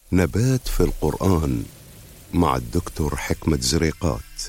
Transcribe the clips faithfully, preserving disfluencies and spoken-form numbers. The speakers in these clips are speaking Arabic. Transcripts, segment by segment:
نبات في القرآن مع الدكتور حكمة زريقات.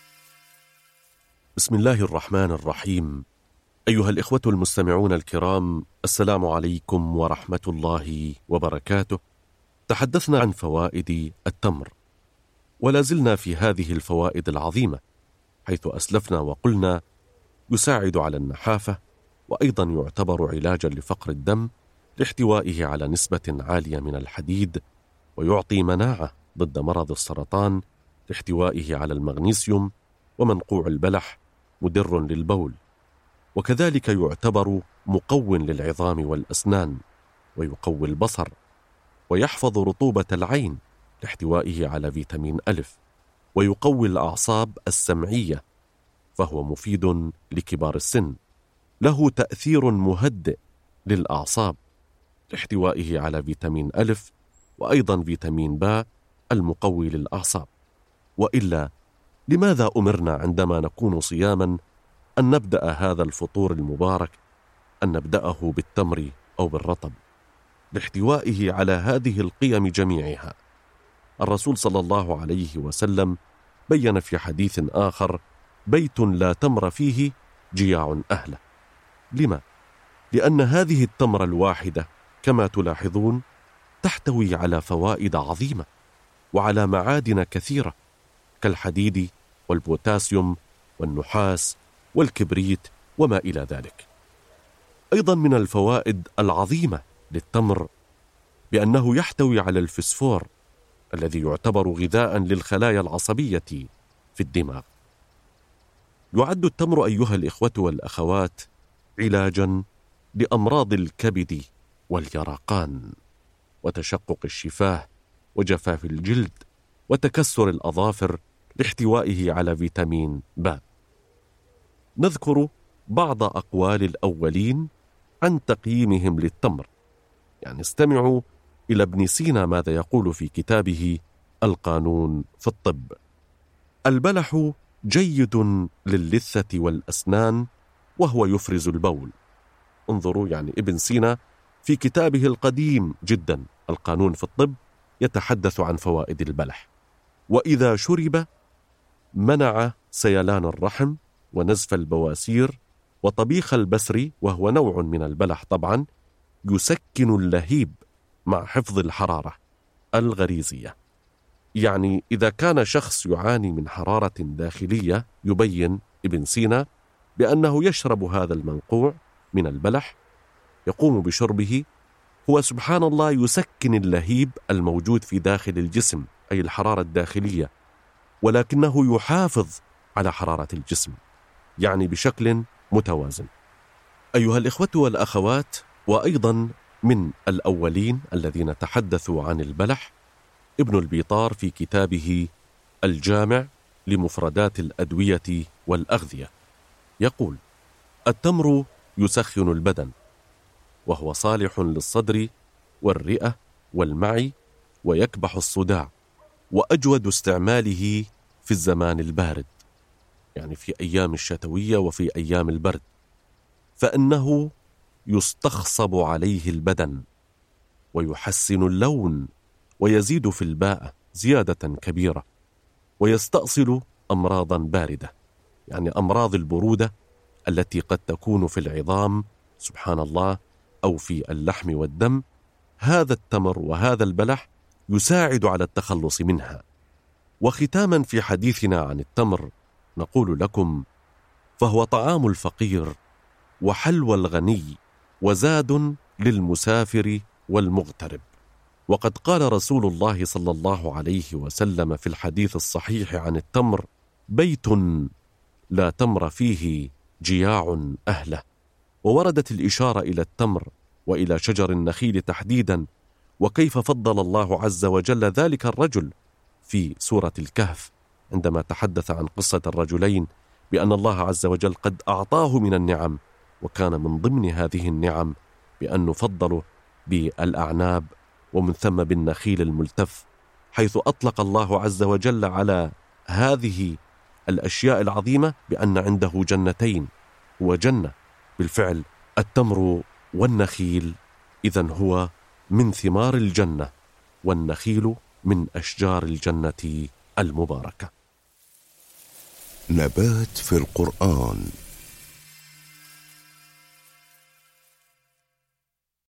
بسم الله الرحمن الرحيم. أيها الإخوة المستمعون الكرام، السلام عليكم ورحمة الله وبركاته. تحدثنا عن فوائد التمر، ولا زلنا في هذه الفوائد العظيمة، حيث أسلفنا وقلنا يساعد على النحافة، وأيضا يعتبر علاجا لفقر الدم لاحتوائه على نسبة عالية من الحديد، ويعطي مناعة ضد مرض السرطان لاحتوائه على المغنيسيوم، ومنقوع البلح مدر للبول، وكذلك يعتبر مقوٍ للعظام والأسنان، ويقوي البصر، ويحفظ رطوبة العين لاحتوائه على فيتامين ألف، ويقوي الأعصاب السمعية، فهو مفيد لكبار السن. له تأثير مهدئ للأعصاب لاحتوائه على فيتامين ألف، وأيضا فيتامين باء المقوي للأعصاب. وإلا لماذا أمرنا عندما نكون صياما أن نبدأ هذا الفطور المبارك أن نبدأه بالتمر أو بالرطب لاحتوائه على هذه القيم جميعها؟ الرسول صلى الله عليه وسلم بيّن في حديث آخر: بيت لا تمر فيه جياع أهله. لما؟ لأن هذه التمرة الواحدة كما تلاحظون تحتوي على فوائد عظيمة وعلى معادن كثيرة كالحديد والبوتاسيوم والنحاس والكبريت وما إلى ذلك. أيضا من الفوائد العظيمة للتمر بأنه يحتوي على الفسفور الذي يعتبر غذاء للخلايا العصبية في الدماغ. يعد التمر أيها الإخوة والأخوات علاجا لأمراض الكبد واليرقان وتشقق الشفاه وجفاف الجلد وتكسر الأظافر لاحتوائه على فيتامين باء. نذكر بعض أقوال الأولين عن تقييمهم للتمر. يعني استمعوا إلى ابن سينا ماذا يقول في كتابه القانون في الطب: البلح جيد للثة والأسنان وهو يفرز البول. انظروا، يعني ابن سينا في كتابه القديم جدا القانون في الطب يتحدث عن فوائد البلح. وإذا شرب منع سيلان الرحم ونزف البواسير وطبيخ البسر، وهو نوع من البلح طبعا، يسكن اللهيب مع حفظ الحرارة الغريزية. يعني إذا كان شخص يعاني من حرارة داخلية، يبين ابن سينا بأنه يشرب هذا المنقوع من البلح، يقوم بشربه، هو سبحان الله يسكن اللهيب الموجود في داخل الجسم، أي الحرارة الداخلية، ولكنه يحافظ على حرارة الجسم، يعني بشكل متوازن. أيها الإخوة والأخوات، وأيضا من الأولين الذين تحدثوا عن البلح ابن البيطار في كتابه الجامع لمفردات الأدوية والأغذية، يقول: التمر يسخن البدن، وهو صالح للصدر والرئة والمعي، ويكبح الصداع، وأجود استعماله في الزمان البارد، يعني في أيام الشتوية وفي أيام البرد، فإنه يستخصب عليه البدن ويحسن اللون ويزيد في الباءة زيادة كبيرة، ويستأصل أمراضا باردة، يعني أمراض البرودة التي قد تكون في العظام سبحان الله أو في اللحم والدم. هذا التمر وهذا البلح يساعد على التخلص منها. وختاما في حديثنا عن التمر نقول لكم: فهو طعام الفقير وحلوى الغني وزاد للمسافر والمغترب. وقد قال رسول الله صلى الله عليه وسلم في الحديث الصحيح عن التمر: بيت لا تمر فيه جياع أهله. ووردت الإشارة إلى التمر وإلى شجر النخيل تحديدا، وكيف فضل الله عز وجل ذلك الرجل في سورة الكهف عندما تحدث عن قصة الرجلين بأن الله عز وجل قد أعطاه من النعم، وكان من ضمن هذه النعم بأن نفضل بالأعناب ومن ثم بالنخيل الملتف، حيث أطلق الله عز وجل على هذه الأشياء العظيمة بأن عنده جنتين. هو جنة بالفعل التمر والنخيل، إذن هو من ثمار الجنة والنخيل من أشجار الجنة المباركة. نبات في القرآن.